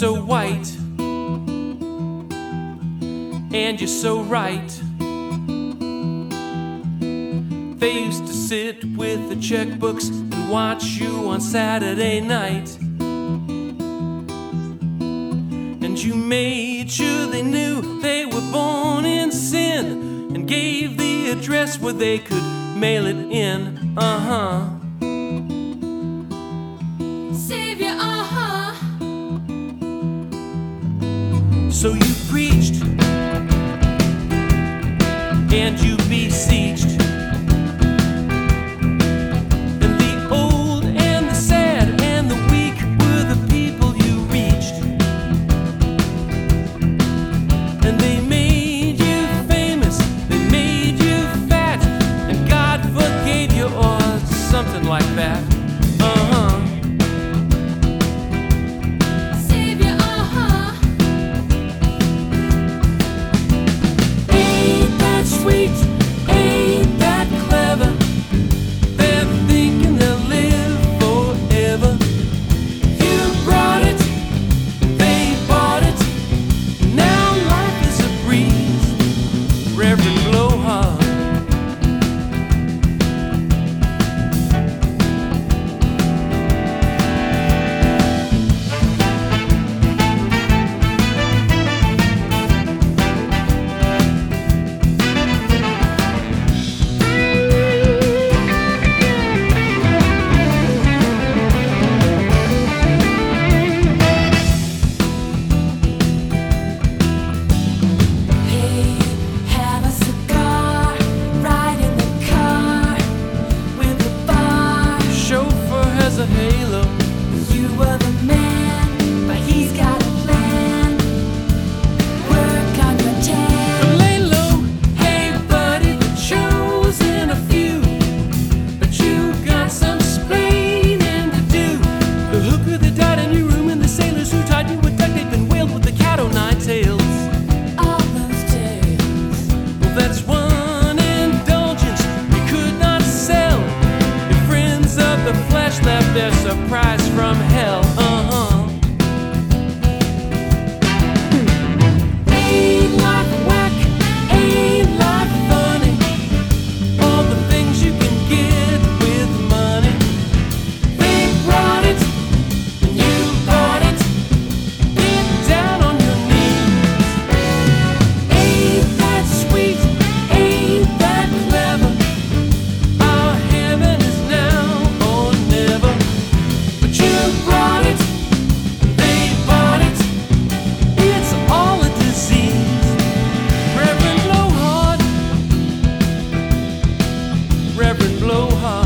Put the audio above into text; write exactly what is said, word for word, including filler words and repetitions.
so white, and you're so right. They used to sit with the checkbooks and watch you on Saturday night. And you made sure they knew they were born in sin, and gave the address where they could mail it in. Uh-huh. Savior, uh-huh. So you preached, and you beseeched, and the old and the sad and the weak were the people you reached. And they made you famous, they made you fat, and God forgave you, or something like that. Uh-huh. Savior, uh-huh. Ain't that sweet? Ain't that clever? They're thinking they'll live forever. You brought it, they bought it. Now life is a breeze, Reverend Blowhard. Hey, have a cigar, ride in the car with the bar. Chauffeur has a halo. You were the man, but he's got a plan. Work on your tan. Lay low, hey buddy, the chosen a few, but you got some splaining to do. The hooker that died in your room, and the sailors who tied you with duct tape and wailed with the cat o' nine tails. All those tales. Well, that's one indulgence you could not sell. Your friends of the flesh left their surprise from hell. Uh-huh. Ain't life whack? Ain't life funny? All the things you can get with money. They brought it, and you bought it. Get down on your knees. Ain't that sweet? Ain't that clever? Our heaven is now or never. But you brought it, they bought it. It's all a disease. Reverend Blowhard, Reverend Blowhard.